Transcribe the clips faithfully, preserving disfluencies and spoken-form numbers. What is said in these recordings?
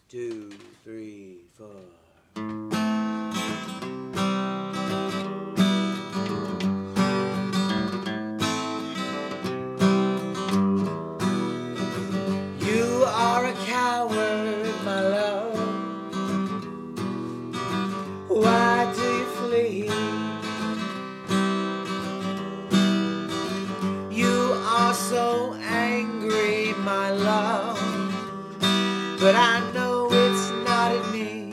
two, three, four. You are a coward, my love. Why do you flee? You are so angry, my love, but I know it's not in me.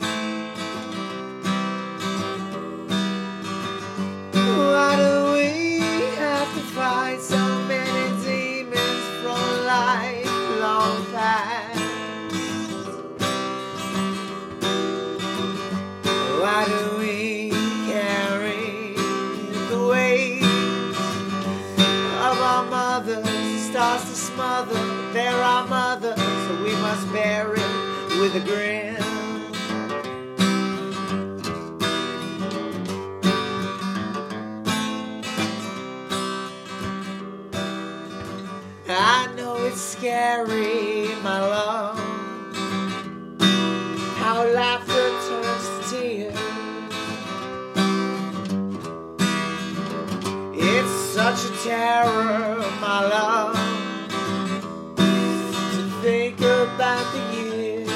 Why do we have to fight so many demons from a lifelong past? Why do we carry the weight of our mothers? It starts to smother. They're our mothers, so we must bear it with a grin. I know it's scary, my love, how laughter turns to tears. It's such a terror, my love, to think about the years,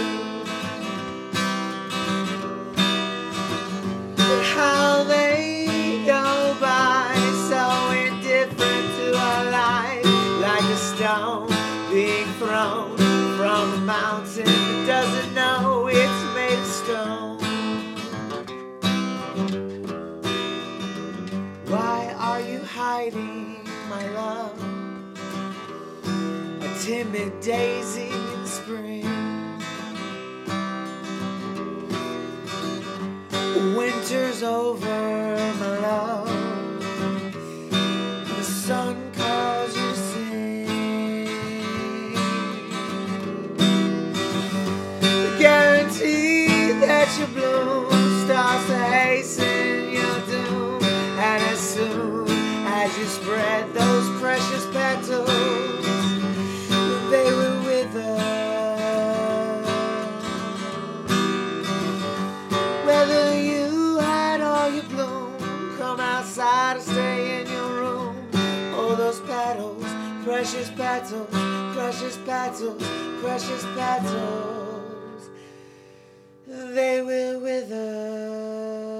but how they go by so indifferent to our life, like a stone being thrown from a mountain that doesn't know it's made of stone. Why are you hiding, my love? A timid daisy in spring. Winter's over, my love. The sun calls you to sing. The guarantee that your bloom starts to hasten your doom. And as soon as you spread those precious petals, they will wither. Whether you had all your bloom, come outside or stay in your room, oh, those petals, precious petals, precious petals, precious petals, they will wither.